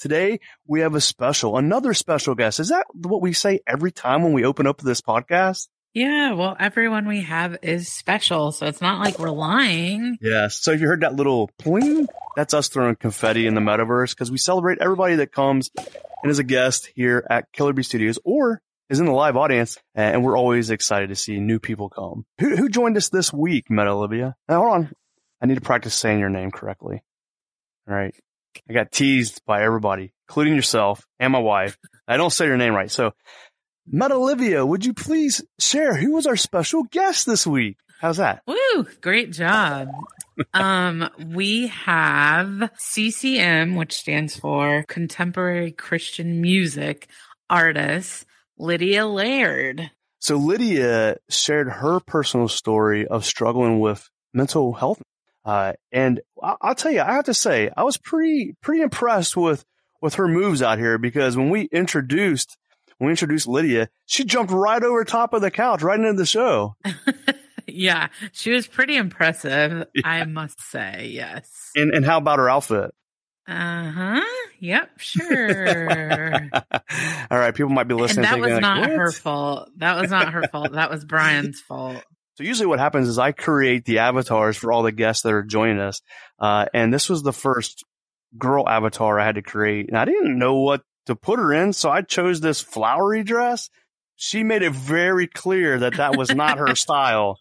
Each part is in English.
Today, we have another special guest. Is that what we say every time when we open up this podcast? Yeah, well, everyone we have is special, so it's not like we're lying. Yes. So if you heard that little pling, that's us throwing confetti in the metaverse because we celebrate everybody that comes and is a guest here at Killer Bee Studios or is in the live audience, and we're always excited to see new people come. Who joined us this week, Meta Olivia? Now, hold on. I need to practice saying your name correctly. All right. I got teased by everybody, including yourself and my wife. I don't say your name right. So, Meta Olivia, would you please share who was our special guest this week? How's that? Woo! Great job. We have CCM, which stands for Contemporary Christian Music Artist, Lydia Laird. So Lydia shared her personal story of struggling with mental health. And I'll tell you, I have to say, I was pretty impressed with her moves out here because when we introduced Lydia, she jumped right over top of the couch, right into the show. Yeah, she was pretty impressive, yeah. I must say, yes. And how about her outfit? Yep, sure. All right, people might be listening. And that was not her fault. That was not her fault. That was Brian's fault. So usually what happens is I create the avatars for all the guests that are joining us. And this was the first girl avatar I had to create. And I didn't know what to put her in, so I chose this flowery dress. She made it very clear that was not her style.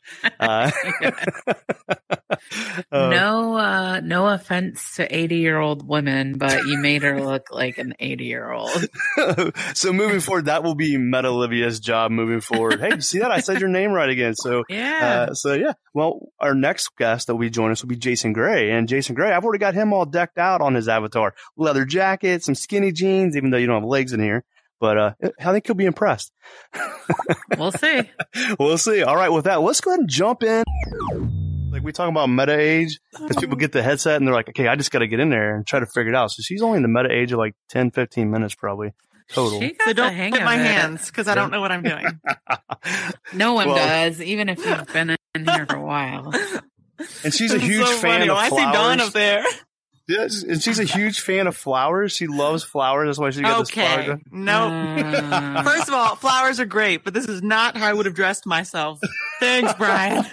No offense to 80-year-old women, but you made her look like an 80-year-old. So moving forward, that will be Meta Olivia's job moving forward. Hey, you see that? I said your name right again. So yeah. Well, our next guest that will be joining us will be Jason Gray. And Jason Gray, I've already got him all decked out on his avatar. Leather jacket, some skinny jeans, even though you don't have legs in here. But I think he'll be impressed. We'll see. We'll see. All right, with that, let's go ahead and jump in. Like we talk about meta age, because people get the headset and they're like, okay, I just got to get in there and try to figure it out. So she's only in the meta age of like 10, 15 minutes probably total. So don't hit my hands because I don't know what I'm doing. No one does, even if you've been in here for a while. And she's a huge fan of flowers. I see Dawn up there. Yeah, and she's a huge fan of flowers. She loves flowers. That's why she got this flower. No. First of all, flowers are great, but this is not how I would have dressed myself. Thanks, Brian.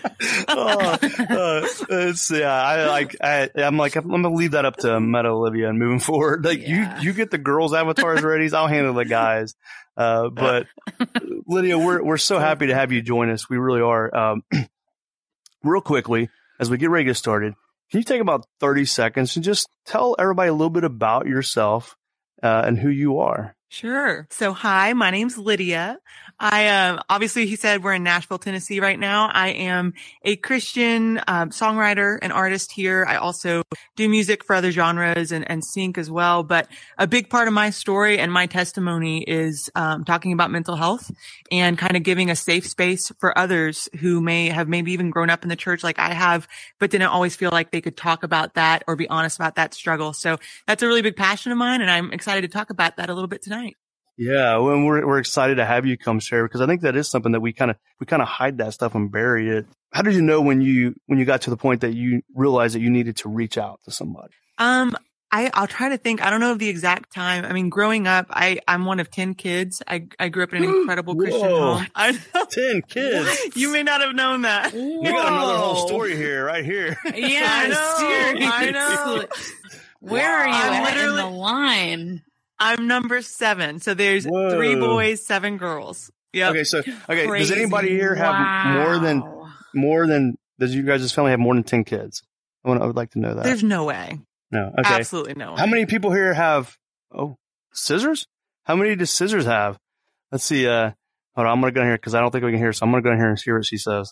I'm gonna leave that up to Meta Olivia and moving forward. Like you get the girls' avatars ready. I'll handle the guys. But Lydia, we're so happy to have you join us. We really are. Real quickly, as we get ready to get started, can you take about 30 seconds and just tell everybody a little bit about yourself and who you are? Sure. So, hi, my name's Lydia. Obviously, he said we're in Nashville, Tennessee right now. I am a Christian songwriter and artist here. I also do music for other genres and sing as well. But a big part of my story and my testimony is talking about mental health and kind of giving a safe space for others who may have maybe even grown up in the church like I have, but didn't always feel like they could talk about that or be honest about that struggle. So that's a really big passion of mine, and I'm excited to talk about that a little bit tonight. Yeah, well, we're excited to have you come share because I think that is something that we kind of hide that stuff and bury it. How did you know when you got to the point that you realized that you needed to reach out to somebody? I'll try to think. I don't know the exact time. I mean, growing up, I'm one of 10 kids. I grew up in an incredible Christian home. 10 kids. You may not have known that. You got another whole story here, right here. Yeah, I know. Where are you at in the line? I'm number 7. So there's 3 boys, 7 girls. Yeah. Okay. Does anybody here have more than does you guys' family have more than 10 kids? I would like to know that. There's no way. No. Okay. Absolutely no way. How many people here have scissors? How many does scissors have? Let's see. Hold on. I'm gonna go in here because I don't think we can hear. So I'm gonna go in here and see what she says.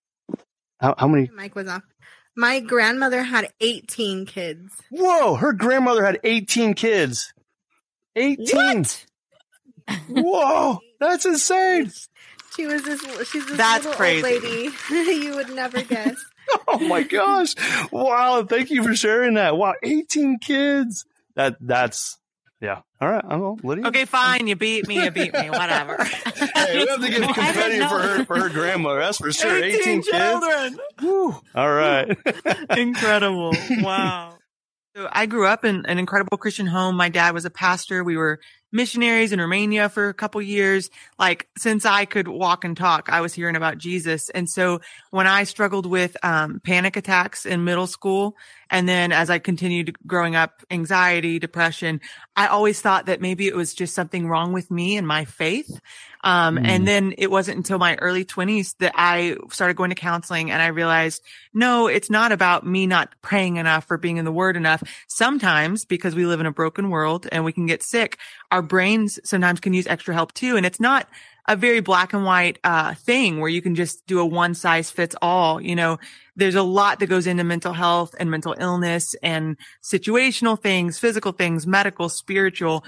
How many? My mic was off. My grandmother had 18 kids. Whoa! Her grandmother had 18 kids. 18. What? Whoa, that's insane. She's this that's little crazy. old lady. You would never guess. Oh my gosh. Wow, thank you for sharing that. Wow, 18 kids. That's yeah. All right, I'm Lydia. Okay, fine. You beat me, whatever. Hey, we have to give confetti for her grandmother, that's for sure. 18 children. Kids. Woo. All right. Incredible. Wow. So I grew up in an incredible Christian home. My dad was a pastor. We were missionaries in Romania for a couple years. Like since I could walk and talk, I was hearing about Jesus. And so when I struggled with panic attacks in middle school, and then as I continued growing up, anxiety, depression, I always thought that maybe it was just something wrong with me and my faith. And then it wasn't until my early 20s that I started going to counseling, and I realized, no, it's not about me not praying enough or being in the word enough. Sometimes, because we live in a broken world and we can get sick, our brains sometimes can use extra help too. And it's not a very black and white thing where you can just do a one size fits all. You know, there's a lot that goes into mental health and mental illness and situational things, physical things, medical, spiritual.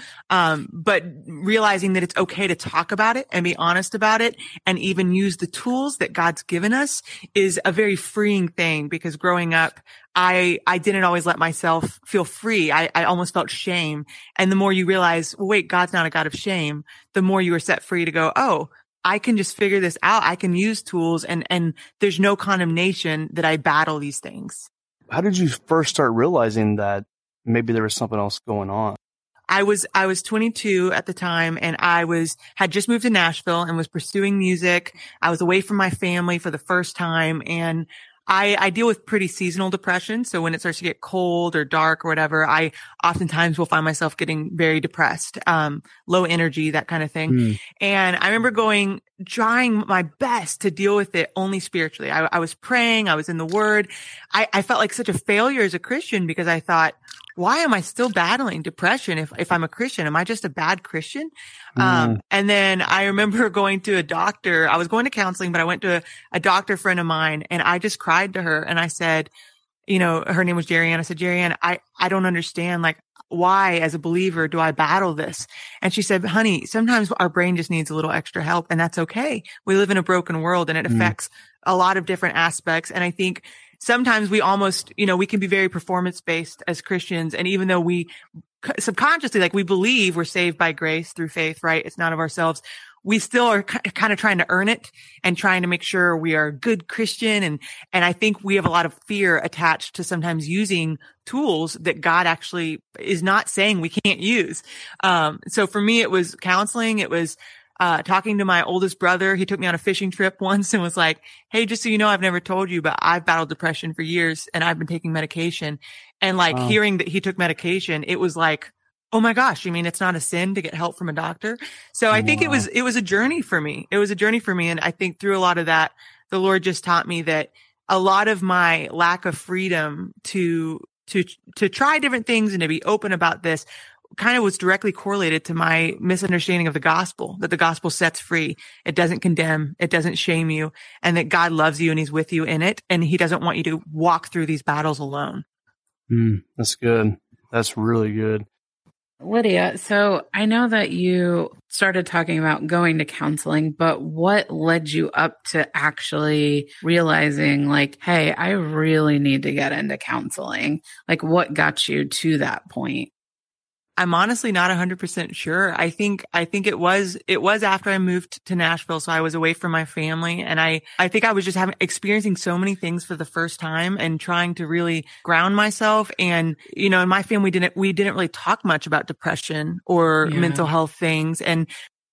But realizing that it's okay to talk about it and be honest about it and even use the tools that God's given us is a very freeing thing, because growing up, I didn't always let myself feel free. I almost felt shame. And the more you realize, well, wait, God's not a God of shame, the more you are set free to go, oh, I can just figure this out. I can use tools, and there's no condemnation that I battle these things. How did you first start realizing that maybe there was something else going on? I was 22 at the time, and had just moved to Nashville and was pursuing music. I was away from my family for the first time, and I deal with pretty seasonal depression. So when it starts to get cold or dark or whatever, I oftentimes will find myself getting very depressed, low energy, that kind of thing. And I remember trying my best to deal with it only spiritually. I was praying. I was in the word. I felt like such a failure as a Christian, because I thought, why am I still battling depression? If I'm a Christian, am I just a bad Christian? And then I remember going to a doctor. I was going to counseling, but I went to a doctor friend of mine, and I just cried to her. And I said, you know, her name was Jerry Ann. I said, Jerry Ann, I don't understand. Like, why as a believer do I battle this? And she said, honey, sometimes our brain just needs a little extra help, and that's okay. We live in a broken world, and it affects a lot of different aspects. And I think sometimes we almost, you know, we can be very performance based as Christians. And even though we subconsciously, like, we believe we're saved by grace through faith, right? It's not of ourselves. We still are kind of trying to earn it and trying to make sure we are a good Christian. And I think we have a lot of fear attached to sometimes using tools that God actually is not saying we can't use. So for me, it was counseling. It was talking to my oldest brother. He took me on a fishing trip once and was like, hey, just so you know, I've never told you, but I've battled depression for years and I've been taking medication. And like hearing that he took medication, it was like, oh my gosh, you mean it's not a sin to get help from a doctor? So I think it was a journey for me. It was a journey for me. And I think through a lot of that, the Lord just taught me that a lot of my lack of freedom to try different things and to be open about this kind of was directly correlated to my misunderstanding of the gospel, that the gospel sets free. It doesn't condemn. It doesn't shame you, and that God loves you and he's with you in it. And he doesn't want you to walk through these battles alone. That's good. That's really good. Lydia, so I know that you started talking about going to counseling, but what led you up to actually realizing like, hey, I really need to get into counseling? Like, what got you to that point? I'm honestly not 100% sure. I think it was after I moved to Nashville. So I was away from my family, and I think I was just experiencing so many things for the first time and trying to really ground myself. And, you know, in my family, we didn't really talk much about depression or mental health things. And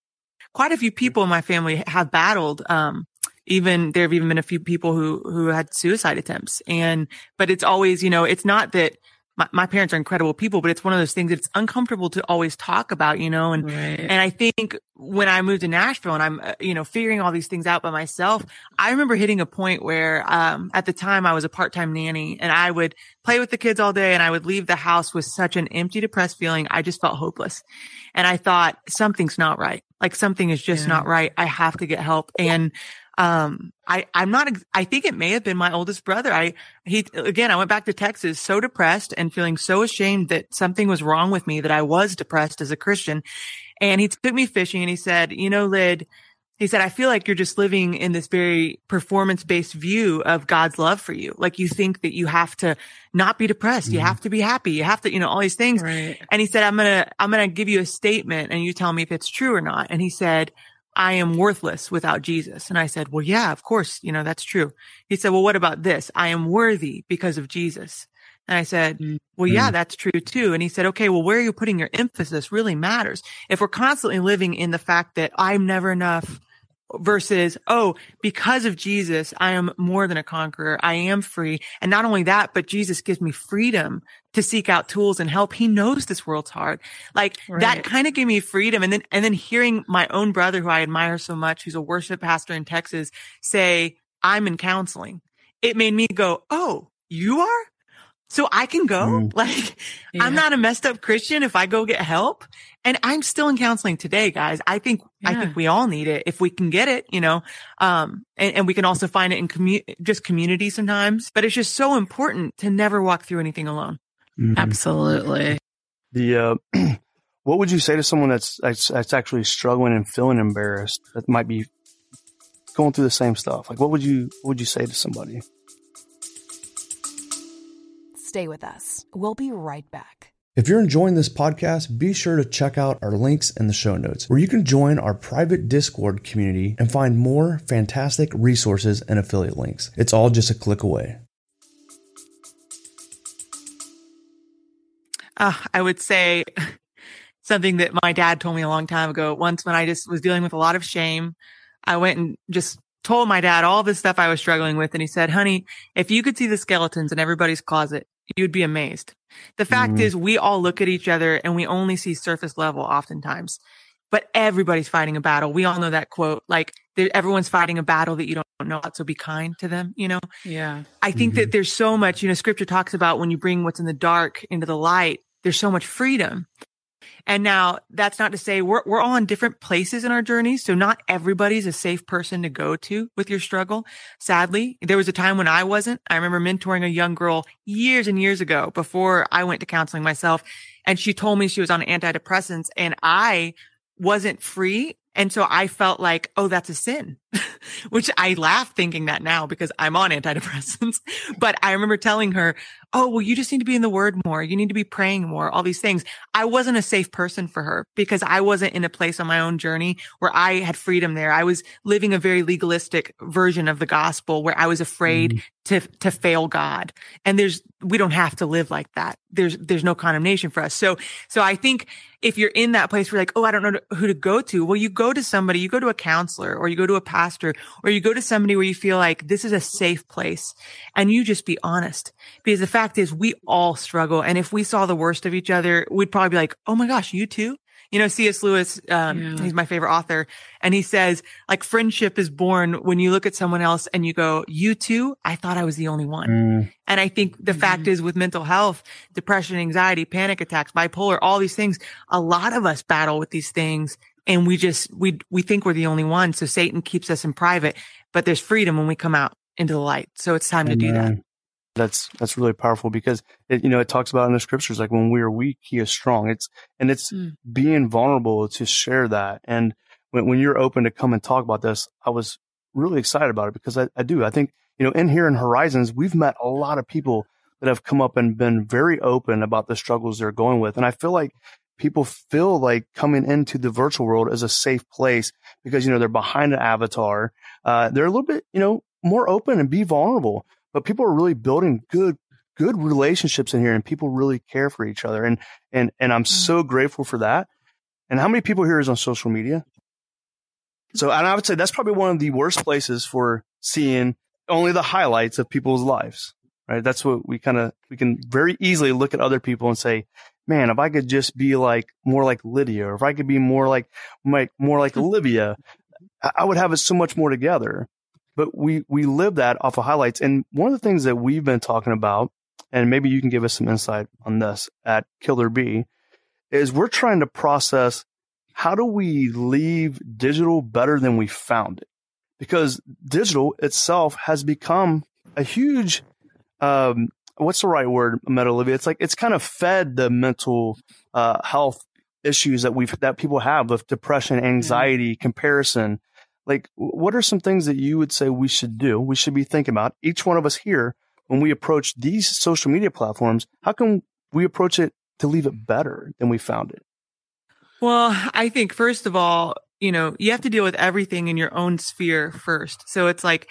quite a few people in my family have battled, there have even been a few people who had suicide attempts. But it's always, you know, it's not that my parents are incredible people, but it's one of those things that it's uncomfortable to always talk about, you know, and I think when I moved to Nashville and I'm, you know, figuring all these things out by myself, I remember hitting a point where, at the time I was a part-time nanny, and I would play with the kids all day, and I would leave the house with such an empty, depressed feeling. I just felt hopeless. And I thought, something's not right. Like, something is just not right. I have to get help. And I think it may have been my oldest brother. I went back to Texas so depressed and feeling so ashamed that something was wrong with me, that I was depressed as a Christian. And he took me fishing, and he said, you know, Lyd, he said, I feel like you're just living in this very performance-based view of God's love for you. Like, you think that you have to not be depressed. You have to be happy. You have to, you know, all these things. Right. And he said, I'm going to give you a statement, and you tell me if it's true or not. And he said, I am worthless without Jesus. And I said, well, yeah, of course, you know, that's true. He said, well, what about this? I am worthy because of Jesus. And I said, well, yeah, that's true too. And he said, okay, well, where you're putting your emphasis really matters. If we're constantly living in the fact that I'm never enough versus, oh, because of Jesus, I am more than a conqueror. I am free. And not only that, but Jesus gives me freedom to seek out tools and help. He knows this world's hard. Like that kind of gave me freedom. And then hearing my own brother, who I admire so much, who's a worship pastor in Texas, say, I'm in counseling. It made me go, oh, you are? So I can go? Like, I'm not a messed up Christian if I go get help. And I'm still in counseling today, guys. I think we all need it if we can get it, you know. And we can also find it in just community sometimes, but it's just so important to never walk through anything alone. Absolutely. What would you say to someone that's actually struggling and feeling embarrassed, that might be going through the same stuff? Like, what would you say to somebody? Stay with us. We'll be right back. If you're enjoying this podcast, be sure to check out our links in the show notes, where you can join our private Discord community and find more fantastic resources and affiliate links. It's all just a click away. I would say something that my dad told me a long time ago. Once when I just was dealing with a lot of shame, I went and just told my dad all this stuff I was struggling with. And he said, honey, if you could see the skeletons in everybody's closet, you'd be amazed. The fact is, we all look at each other and we only see surface level oftentimes, but everybody's fighting a battle. We all know that quote, like everyone's fighting a battle that you don't know about. So be kind to them, you know? Yeah. I think that there's so much, you know, scripture talks about when you bring what's in the dark into the light, there's so much freedom. And now that's not to say we're all in different places in our journeys. So not everybody's a safe person to go to with your struggle. Sadly, there was a time when I wasn't. I remember mentoring a young girl years and years ago before I went to counseling myself. And she told me she was on antidepressants and I wasn't free. And so I felt like, oh, that's a sin, which I laugh thinking that now because I'm on antidepressants. But I remember telling her, oh, well, you just need to be in the word more. You need to be praying more, all these things. I wasn't a safe person for her because I wasn't in a place on my own journey where I had freedom there. I was living a very legalistic version of the gospel where I was afraid to fail God. And we don't have to live like that. There's no condemnation for us. So I think if you're in that place where like, oh, I don't know who to go to. Well, you go to somebody, you go to a counselor or you go to a pastor or you go to somebody where you feel like this is a safe place and you just be honest, because the fact is we all struggle. And if we saw the worst of each other, we'd probably be like, oh my gosh, you too. You know, C.S. Lewis, he's my favorite author. And he says, like, friendship is born when you look at someone else and you go, you too? I thought I was the only one. And I think the fact is with mental health, depression, anxiety, panic attacks, bipolar, all these things, a lot of us battle with these things. And we think we're the only one. So Satan keeps us in private, but there's freedom when we come out into the light. So it's time to do that. That's really powerful because it talks about in the scriptures, like when we are weak, he is strong. It's being vulnerable to share that. And when you're open to come and talk about this, I was really excited about it because I think, in here in Horizons, we've met a lot of people that have come up and been very open about the struggles they're going with. And I feel like people feel like coming into the virtual world is a safe place because, they're behind an avatar. They're a little bit, more open and be vulnerable. But people are really building good relationships in here, and people really care for each other. And I'm so grateful for that. And how many people here is on social media? So, and I would say that's probably one of the worst places for seeing only the highlights of people's lives, right? That's what we can very easily look at other people and say, man, if I could just be more like Lydia, or if I could be more like Olivia, I would have it so much more together. But we live that off of highlights. And one of the things that we've been talking about, and maybe you can give us some insight on this at Killer Bee, is we're trying to process how do we leave digital better than we found it? Because digital itself has become a huge, what's the right word, Meta Olivia? It's kind of fed the mental health issues that people have with depression, anxiety, comparison. Like, what are some things that you would say we should do? We should be thinking about, each one of us here, when we approach these social media platforms, how can we approach it to leave it better than we found it? Well, I think first of all, you have to deal with everything in your own sphere first. So it's like,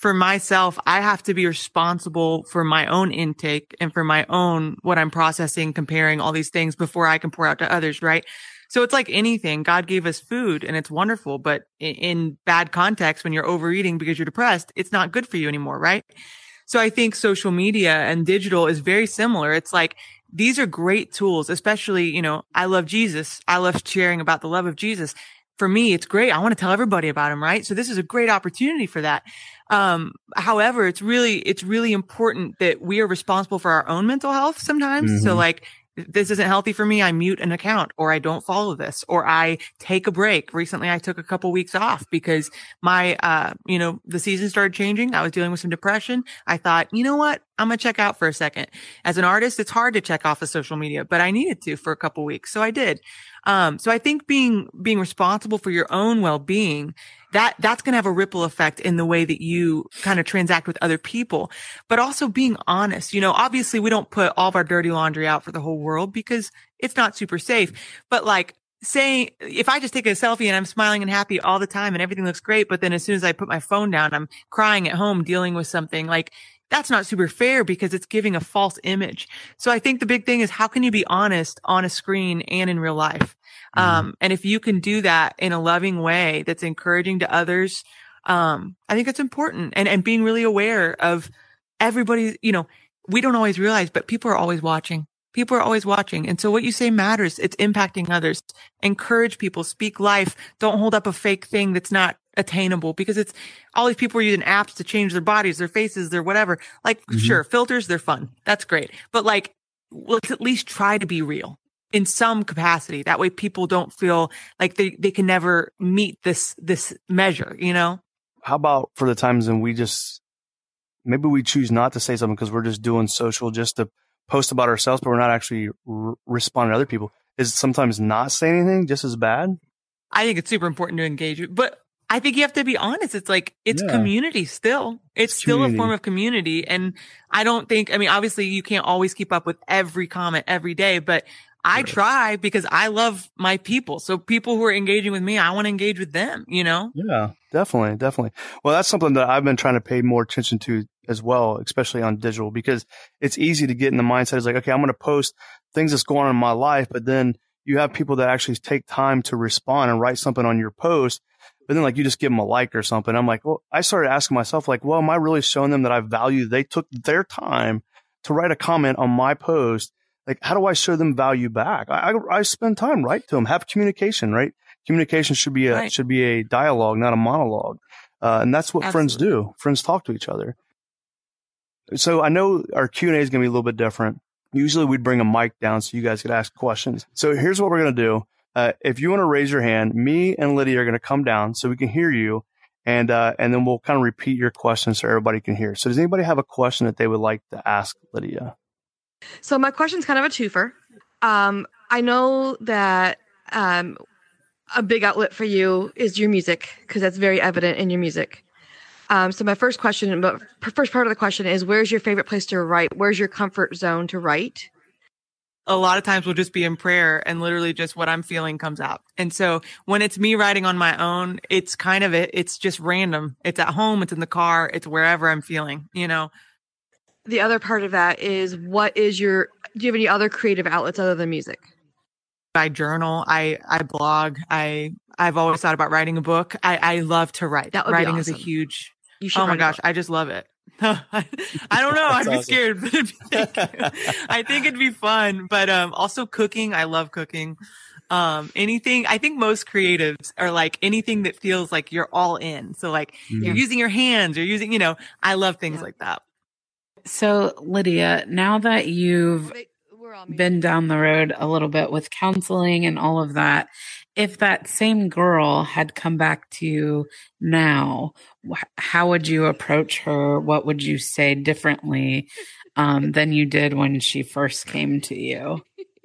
for myself, I have to be responsible for my own intake and for my own, what I'm processing, comparing all these things before I can pour out to others. Right. So it's like anything. God gave us food and it's wonderful, but in bad context, when you're overeating because you're depressed, it's not good for you anymore. Right. So I think social media and digital is very similar. It's like, these are great tools, especially, you know, I love Jesus. I love sharing about the love of Jesus. For me, it's great. I want to tell everybody about him, right? So this is a great opportunity for that. However, it's really important that we are responsible for our own mental health sometimes. Mm-hmm. So like, this isn't healthy for me. I mute an account, or I don't follow this, or I take a break. Recently, I took a couple weeks off because my, the season started changing. I was dealing with some depression. I thought, you know what? I'm going to check out for a second. As an artist, it's hard to check off of social media, but I needed to for a couple weeks. So I did. So I think being responsible for your own well-being, that's going to have a ripple effect in the way that you kind of transact with other people, but also being honest. You know, obviously we don't put all of our dirty laundry out for the whole world because it's not super safe, but like saying, if I just take a selfie and I'm smiling and happy all the time and everything looks great, but then as soon as I put my phone down, I'm crying at home dealing with something, like, that's not super fair because it's giving a false image. So I think the big thing is, how can you be honest on a screen and in real life? And if you can do that in a loving way that's encouraging to others, I think it's important. And being really aware of everybody, you know, we don't always realize, but people are always watching. People are always watching. And so what you say matters. It's impacting others. Encourage people, speak life. Don't hold up a fake thing that's not attainable, because it's all these people are using apps to change their bodies, their faces, their whatever. Like, sure, filters, they're fun. That's great. But like, let's at least try to be real in some capacity. That way people don't feel like they can never meet this measure, you know? How about for the times when maybe we choose not to say something because we're just doing social just to post about ourselves, but we're not actually responding to other people? Is sometimes not saying anything just as bad? I think it's super important to engage, but I think you have to be honest. It's like, it's community still. It's still community. A form of community. And I don't think, I mean, obviously you can't always keep up with every comment every day, but I try because I love my people. So people who are engaging with me, I want to engage with them, you know? Yeah, definitely. Definitely. Well, that's something that I've been trying to pay more attention to as well, especially on digital, because it's easy to get in the mindset. It's like, okay, I'm going to post things that's going on in my life, but then you have people that actually take time to respond and write something on your post. But then like you just give them a like or something. I'm like, well, I started asking myself like, well, am I really showing them that I value, they took their time to write a comment on my post? Like, how do I show them value back? I spend time, write to them, have communication, right? Communication should be a dialogue, not a monologue. And that's what friends do. Friends talk to each other. So I know our Q&A is going to be a little bit different. Usually we'd bring a mic down so you guys could ask questions. So here's what we're going to do. If you want to raise your hand, me and Lydia are going to come down so we can hear you. And then we'll kind of repeat your questions so everybody can hear. So does anybody have a question that they would like to ask Lydia? So my question's kind of a twofer. I know that a big outlet for you is your music, because that's very evident in your music. So my first part of the question is, where's your favorite place to write? Where's your comfort zone to write? A lot of times we'll just be in prayer and literally just what I'm feeling comes out. And so when it's me writing on my own, it's kind of it's just random. It's at home, it's in the car, it's wherever I'm feeling, you know. The other part of that is, do you have any other creative outlets other than music? I journal, I blog, I've always thought about writing a book. I love to write. That would Writing be awesome. Is a huge, oh my gosh, I just love it. I don't know. I'd be scared, but I think it'd be fun. But also cooking. I love cooking. Anything. I think most creatives are like anything that feels like you're all in. So like you're using your hands, you're using, I love things like that. So Lydia, now that you've been down the road a little bit with counseling and all of that, if that same girl had come back to you now, how would you approach her? What would you say differently than you did when she first came to you?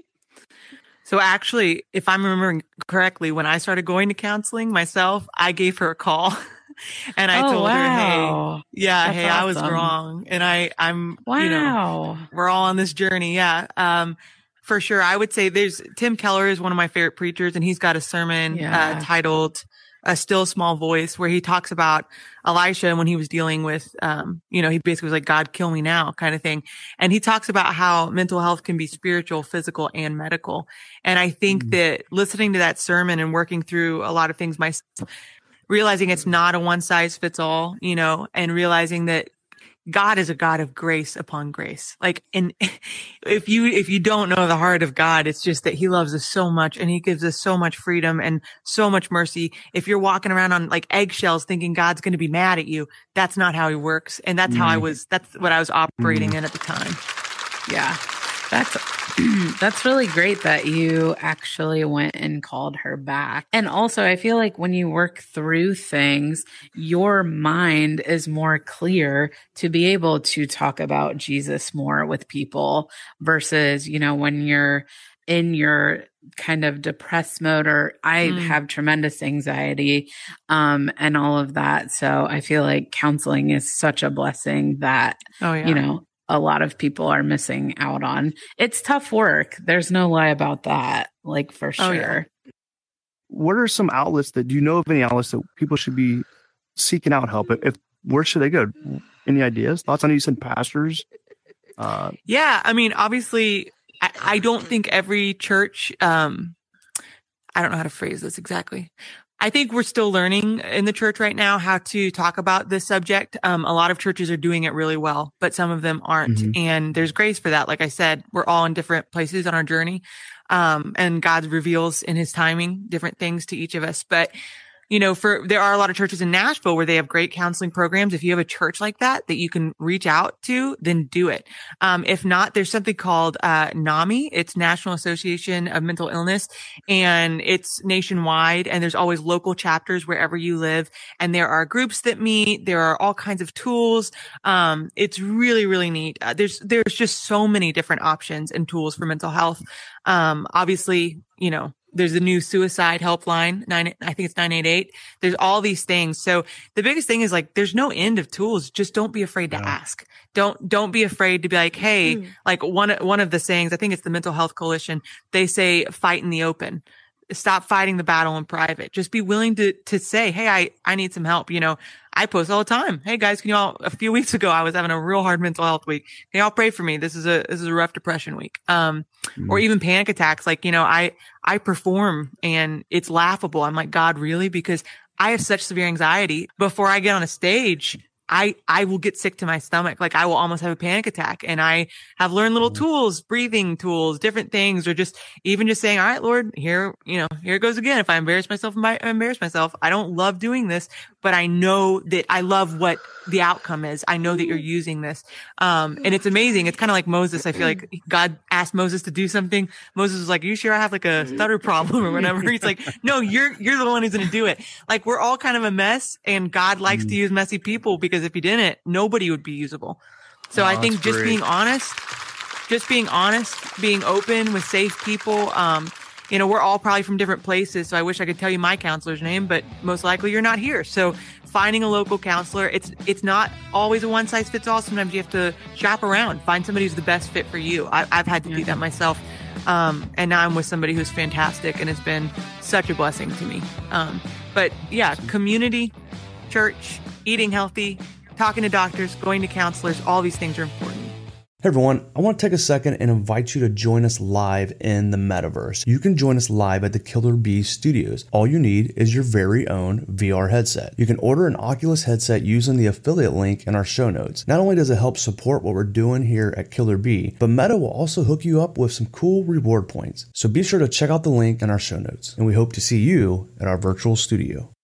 So actually, if I'm remembering correctly, when I started going to counseling myself, I gave her a call and I told her, hey, That's awesome. I was wrong. And I'm, wow. We're all on this journey. Yeah. For sure. I would say Tim Keller is one of my favorite preachers, and he's got a sermon titled A Still Small Voice, where he talks about Elisha when he was dealing with, he basically was like, God, kill me now kind of thing. And he talks about how mental health can be spiritual, physical, and medical. And I think that listening to that sermon and working through a lot of things myself, realizing it's not a one size fits all, and realizing that God is a God of grace upon grace. Like, and if you don't know the heart of God, it's just that he loves us so much and he gives us so much freedom and so much mercy. If you're walking around on like eggshells thinking God's going to be mad at you, that's not how he works. And that's that's what I was operating in at the time. Yeah. That's really great that you actually went and called her back. And also, I feel like when you work through things, your mind is more clear to be able to talk about Jesus more with people versus, when you're in your kind of depressed mode, or I have tremendous anxiety, and all of that. So I feel like counseling is such a blessing that, a lot of people are missing out on. It's tough work. There's no lie about that, like for sure. Yeah. What are some outlets do you know of any outlets that people should be seeking out help? Where should they go? Any ideas, thoughts? I know you said pastors. Yeah. I mean, obviously I don't think every church, I don't know how to phrase this exactly. I think we're still learning in the church right now how to talk about this subject. A lot of churches are doing it really well, but some of them aren't. And there's grace for that. Like I said, we're all in different places on our journey. And God reveals in his timing different things to each of us. But there are a lot of churches in Nashville where they have great counseling programs. If you have a church like that you can reach out to, then do it. If not, there's something called NAMI. It's National Association of Mental Illness, and it's nationwide. And there's always local chapters wherever you live. And there are groups that meet. There are all kinds of tools. It's really, really neat. There's just so many different options and tools for mental health. Obviously, there's a new suicide helpline, I think it's 988. There's all these things. So the biggest thing is like, there's no end of tools. Just don't be afraid to ask. Don't be afraid to be like, hey, like one of the sayings, I think it's the Mental Health Coalition. They say, fight in the open. Stop fighting the battle in private. Just be willing to say, hey, I need some help. I post all the time. Hey guys, a few weeks ago, I was having a real hard mental health week. Can y'all pray for me? This is a rough depression week. Or even panic attacks. Like, I perform and it's laughable. I'm like, God, really? Because I have such severe anxiety. Before I get on a stage, I will get sick to my stomach. Like I will almost have a panic attack, and I have learned little tools, breathing tools, different things, or just saying, all right, Lord, here it goes again. If I embarrass myself, I embarrass myself. I don't love doing this, but I know that I love what the outcome is. I know that you're using this. And it's amazing. It's kind of like Moses. I feel like God asked Moses to do something. Moses was like, are you sure I have like a stutter problem or whatever? He's like, no, you're the one who's going to do it. Like we're all kind of a mess, and God likes to use messy people, because if he didn't, nobody would be usable. So I think just being honest, being open with safe people. We're all probably from different places. So I wish I could tell you my counselor's name, but most likely you're not here. So finding a local counselor, it's not always a one size fits all. Sometimes you have to shop around, find somebody who's the best fit for you. I've had to do that myself. And now I'm with somebody who's fantastic, and it's been such a blessing to me. But yeah, community, church, eating healthy, talking to doctors, going to counselors, all these things are important. Hey everyone, I want to take a second and invite you to join us live in the metaverse. You can join us live at the Killer Bee Studios. All you need is your very own VR headset. You can order an Oculus headset using the affiliate link in our show notes. Not only does it help support what we're doing here at Killer Bee, but Meta will also hook you up with some cool reward points. So be sure to check out the link in our show notes, and we hope to see you at our virtual studio.